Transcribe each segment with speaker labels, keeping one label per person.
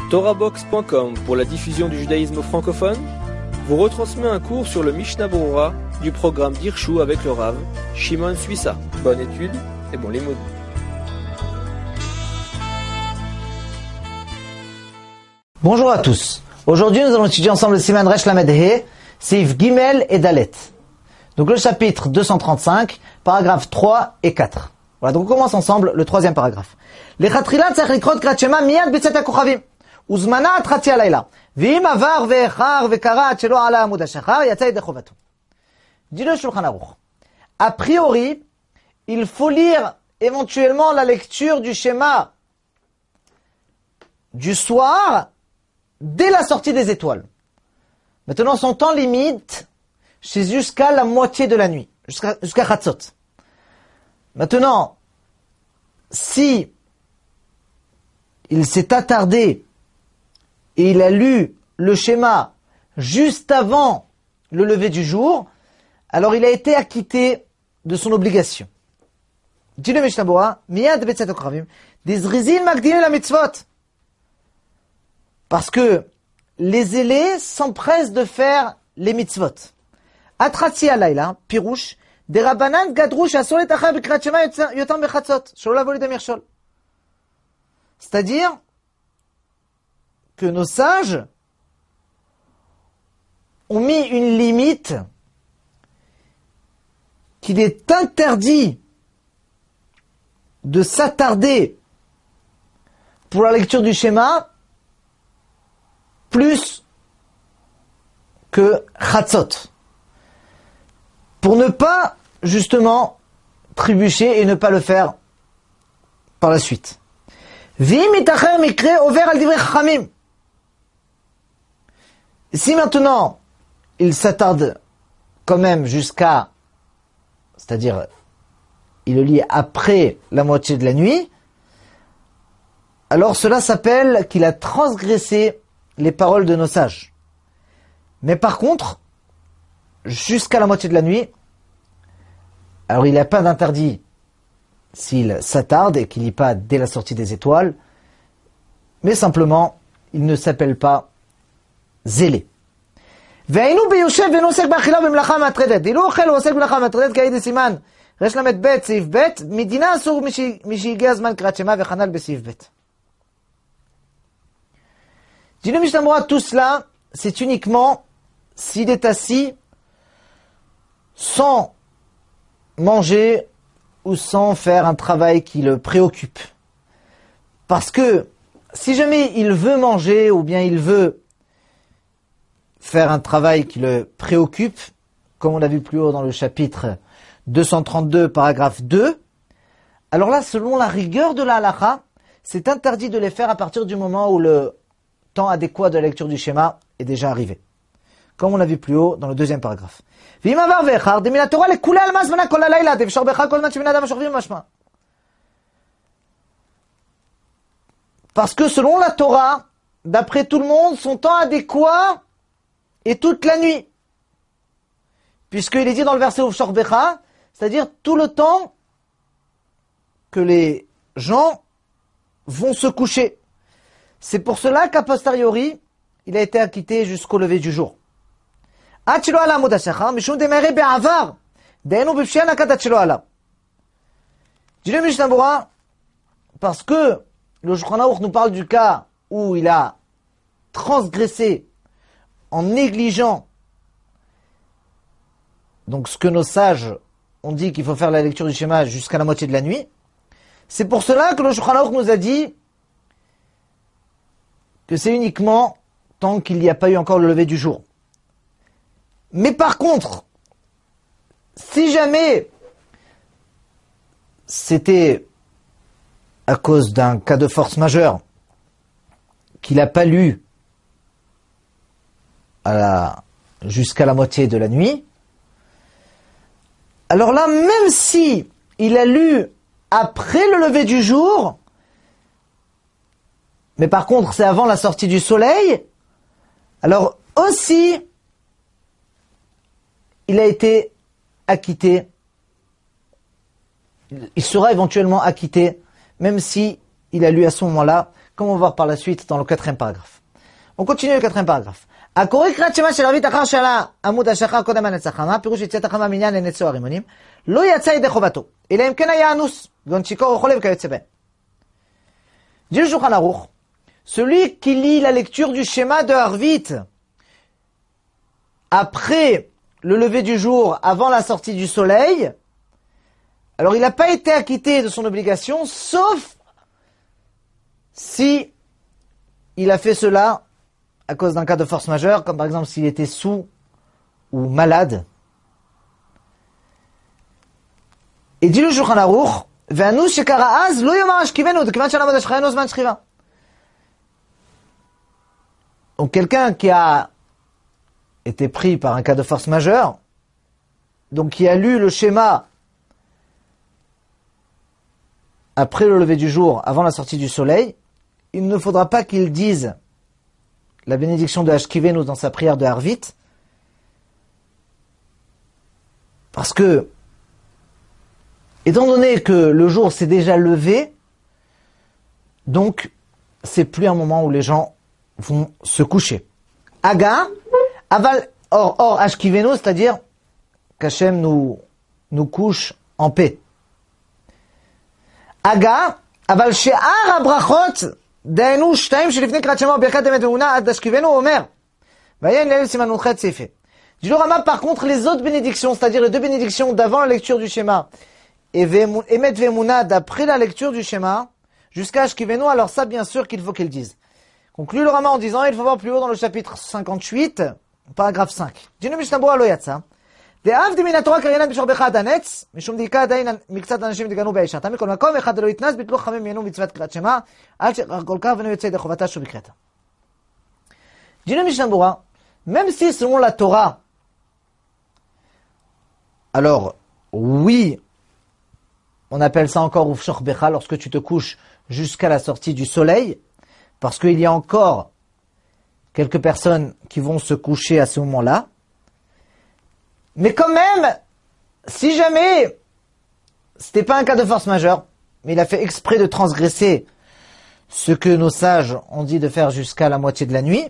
Speaker 1: TorahBox.com pour la diffusion du judaïsme francophone vous retransmet un cours sur le Mishnah Berurah du programme d'Hirshu avec le Rav Shimon Suissa. Bonne étude et bon limoud.
Speaker 2: Bonjour à tous. Aujourd'hui, nous allons étudier ensemble le Siman Resh Lamed He, Seif Gimel et Dalet. Donc le chapitre 235, paragraphes 3 et 4. Voilà, donc on commence ensemble le troisième paragraphe. Lechatrila tzarich likrot krat shema miyad betzat hakochavim. Uzmana atchati halayla. Ve'im avar ve'echar ve'kara ad shelo ala amud hashachar yatsa yedei chovato. Dit le Shulchan Aruch. A priori, il faut lire éventuellement la lecture du schéma du soir dès la sortie des étoiles. Maintenant, son temps limite, c'est jusqu'à la moitié de la nuit, jusqu'à Chatzot. Maintenant, si il s'est attardé et il a lu le schéma juste avant le lever du jour, alors il a été acquitté de son obligation. Dit le Mishnah Berurah, miyad betzat hakochavim, dizrizin magdilim la mitzvot. Parce que les zélés s'empressent de faire les mitzvot. Atrati halayla, pirouche, des rabbanan gadrouche asol et achar b'krat shema yotam bechatzot, shelo lavo lidamir shol. C'est-à-dire que nos sages ont mis une limite qu'il est interdit de s'attarder pour la lecture du schéma plus que Chatzot, pour ne pas justement trébucher et ne pas le faire par la suite. Si maintenant il s'attarde quand même jusqu'à, c'est-à-dire il le lit après la moitié de la nuit, alors cela s'appelle qu'il a transgressé les paroles de nos sages. Mais par contre, jusqu'à la moitié de la nuit, alors il n'y a pas d'interdit s'il s'attarde et qu'il lit pas dès la sortie des étoiles, mais simplement, il ne s'appelle pas zélé. והיינו ביושב ואינו עוסק באכילה ובמלאכה מהטרדת. דילו אוכל ועוסק במלאכה מהטרדת כהאי דסימן רש למד ב' סעיף ב', מדינה אסור משהגיע הזמן קריאת שמע וחנן בסעיף ב'. Dit le Mishnah Berurah, tout cela, c'est uniquement s'il est assis sans manger ou sans faire un travail qui le préoccupe. Parce que si jamais il veut manger ou bien il veut faire un travail qui le préoccupe, comme on l'a vu plus haut dans le chapitre 232, paragraphe 2, alors là, selon la rigueur de la halakha, c'est interdit de les faire à partir du moment où le temps adéquat de la lecture du schéma est déjà arrivé. Comme on l'a vu plus haut dans le deuxième paragraphe. Parce que selon la Torah, d'après tout le monde, son temps adéquat est toute la nuit. Puisqu'il est dit dans le verset Uvshor Becha, c'est-à-dire tout le temps que les gens vont se coucher. C'est pour cela qu'à posteriori, il a été acquitté jusqu'au lever du jour. Dit le Mishnah Berurah, parce que le Shulchan Aruch nous parle du cas où il a transgressé en négligeant donc ce que nos sages ont dit qu'il faut faire la lecture du schéma jusqu'à la moitié de la nuit. C'est pour cela que le Shulchan Aruch nous a dit que c'est uniquement tant qu'il n'y a pas eu encore le lever du jour. Mais par contre, si jamais c'était à cause d'un cas de force qu'il n'a pas lu jusqu'à la moitié de la nuit, alors là, même si il a lu après le lever du jour, mais par contre c'est avant la sortie du soleil, alors aussi il a été acquitté, il sera éventuellement acquitté, même si il a lu à ce moment-là, comme on va voir par la suite dans le 4e paragraphe. On continue le 4e paragraphe. הקורא קריאת שמע של ערבית אחר שעלה עמוד השחר קודם הנץ החמה, פירוש יציאת החמה מניין לנצו הרימונים, לא יצא ידי חובתו, אלא אם כן היה אנוס, גאון שיכור או חולה וכיוצא בהם. Dit le Shulchan Aruch, celui qui lit la lecture du schéma de Harvit après le lever du jour, avant la sortie du soleil, alors il n'a pas été acquitté de son obligation, sauf si il a fait cela à cause d'un cas de force majeure, comme par exemple s'il était sous ou malade. Et dit le Shulchan Aruch, והאנוס שקרא אז לא יאמר השכיבנו, כיוון שנעמוד השכיבנו זמן שכיבה. Donc quelqu'un qui a été pris par un cas de force majeure, donc qui a lu le schéma après le lever du jour, avant la sortie du soleil, il ne faudra pas qu'il dise la bénédiction de Ashkivenu dans sa prière de Harvit, parce que étant donné que le jour s'est déjà levé, donc c'est plus un moment où les gens vont se coucher. Aga, aval, or Ashkivenu, c'est-à-dire qu'Hachem nous couche en paix. Aga, aval she'ar abrachot, דהיינו שתיים שלפני קריאת שמע וברכת אמת ואמונה עד השכיבנו, הוא אומר ויין ליל סימן נ"ח סעיף. Dit le Rama, par contre, les autres bénédictions, c'est-à-dire les deux bénédictions d'avant la lecture du schéma et Emet Ve'emuna d'après la lecture du schéma jusqu'à Ashkivenu, alors ça bien sûr qu'il faut qu'ils disent. Conclut le Rama en disant, il faut voir plus haut dans le chapitre 58, paragraphe 5. Dit le Mishnah Berurah lo yatsa דאבדי מן התורה קריינן בשוכבך עד הנץ, משום דיקה עדיין מקצת אנשים דגנו באישתם, מכל מקום ואחד לא יתנס, ביטלו חכמים ממנו מצוות קריאת שמע, עד שכל כך ואינו יוצא ידי חובתה שוב בקריאתה. Dit le Mishnah Berurah, même si selon la Torah, alors oui, on appelle ça encore ufshor becha lorsque tu te couches jusqu'à la sortie du soleil, parce qu'il y a encore quelques personnes qui vont se coucher à ce moment-là. Mais quand même, si jamais c'était pas un cas de force majeure, mais il a fait exprès de transgresser ce que nos sages ont dit de faire jusqu'à la moitié de la nuit,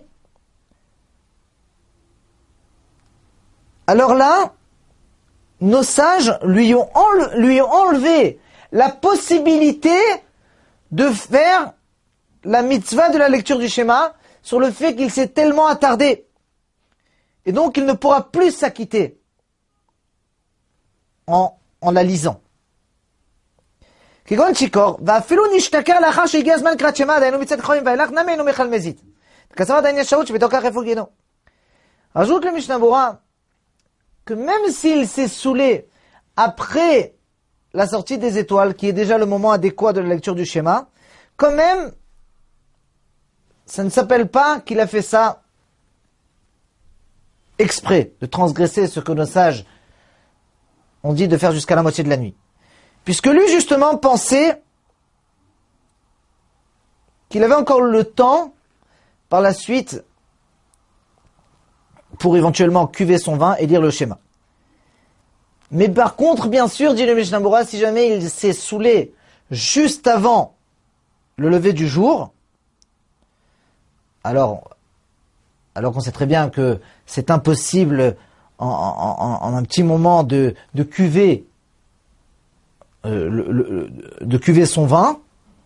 Speaker 2: alors là, nos sages lui ont enlevé la possibilité de faire la mitzvah de la lecture du schéma sur le fait qu'il s'est tellement attardé. Et donc il ne pourra plus s'acquitter en la lisant. כגון שיכור, ואפילו נשתכר לאחר שהגיע הזמן קריאת שמע, דהיינו מצאת חמים ואילך, נמי אינו מיכל מזיד. וכסבר עדיין יש שהות שבתוך כך יפוגנו. Rajoute le Mishnah Berurah que même s'il s'est saoulé après la sortie des étoiles, qui est déjà le moment adéquat de la lecture du schéma, quand même, ça ne s'appelle pas qu'il a fait ça exprès, de transgresser ce que nos sages ont dit de faire jusqu'à la moitié de la nuit. Puisque lui, justement, pensait qu'il avait encore le temps, par la suite, pour éventuellement cuver son vin et lire le schéma. Mais par contre, bien sûr, dit le Mishnah Berurah, si jamais il s'est saoulé juste avant le lever du jour, alors qu'on sait très bien que c'est impossible en un petit moment de cuver de cuver son vin,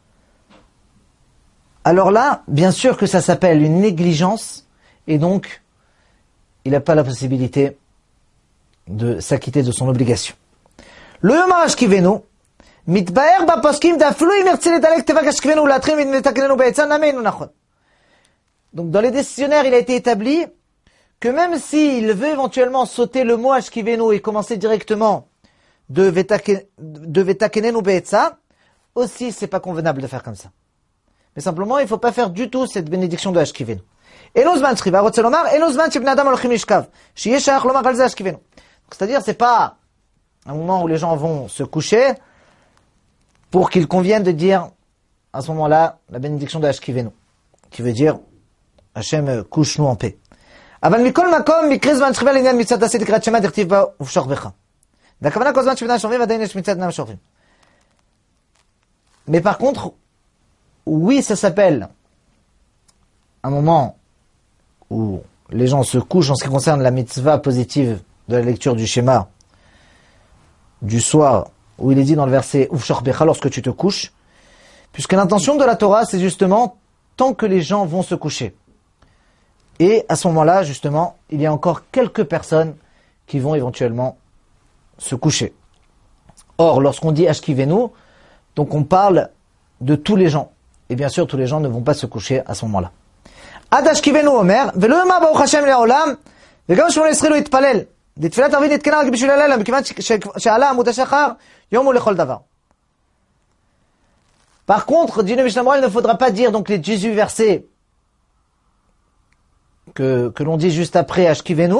Speaker 2: alors là, bien sûr que ça s'appelle une négligence, et donc il n'a pas la possibilité de s'acquitter de son obligation. Le Yom HaAshkivenu, mitbaer b'poskim d'aflu im yirtze ledalek tevak Ashkivenu u'latrim v'netaknenu be'etzah nameinu nachon. Donc dans les décisionnaires, il a été établi que même s'il veut éventuellement sauter le mot Ashkivenu et commencer directement de vetakenenu be'etzah, aussi c'est pas convenable de faire comme ça. Mais simplement, il faut pas faire du tout cette bénédiction de Ashkivenu. C'est-à-dire, c'est pas un moment où les gens vont se coucher pour qu'il convienne de dire à ce moment-là la bénédiction de Ashkivenu, qui veut dire Hachem, couche-nous en paix. Mais par contre, oui, ça s'appelle un moment où les gens se couchent en ce qui concerne la mitzvah positive de la lecture du schéma du soir, où il est dit dans le verset Ufshor Becha, lorsque tu te couches, puisque l'intention de la Torah, c'est justement tant que les gens vont se coucher. Et à ce moment-là, justement, il y a encore quelques personnes qui vont éventuellement se coucher. Or, lorsqu'on dit Ashkivenu, donc on parle de tous les gens. Et bien sûr, tous les gens ne vont pas se coucher à ce moment-là. Ad Ashkivenu Omer, Velo Yoma Baruch Hashem Le'olam, Vegam Shmona Esrei Lo Yitpalel, Detfilat Arvit Nitkena Rak Bishul Halayla, Mikivan She'ala Amud HaShachar, Yom Hu Lechol Davar. Par contre, dit le Mishnah Moral, il ne faudra pas dire donc les 18 versets que l'on dit juste après Ashkivenu,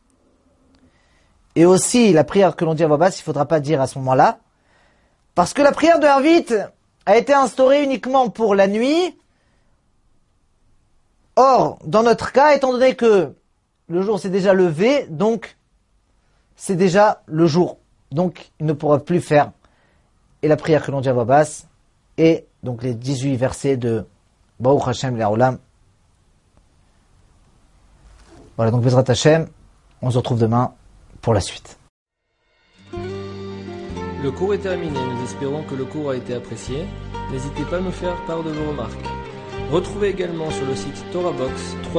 Speaker 2: et aussi la prière que l'on dit à voix basse, il ne faudra pas dire à ce moment-là, parce que la prière de Arvit a été instaurée uniquement pour la nuit. Or, dans notre cas, étant donné que le jour s'est déjà levé, donc c'est déjà le jour. Donc, il ne pourra plus faire et la prière que l'on dit à voix basse, et donc les 18 versets de Baruch Hashem Le'olam. Voilà, donc Bezrat Hashem, on se retrouve demain pour la suite.
Speaker 1: Le cours est terminé, nous espérons que le cours a été apprécié. N'hésitez pas à nous faire part de vos remarques. Retrouvez également sur le site TorahBox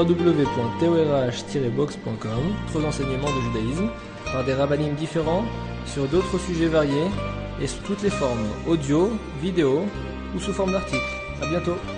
Speaker 1: www.torah-box.com d'autres enseignements de judaïsme par des rabbinim différents sur d'autres sujets variés et sous toutes les formes, audio, vidéo ou sous forme d'articles. À bientôt.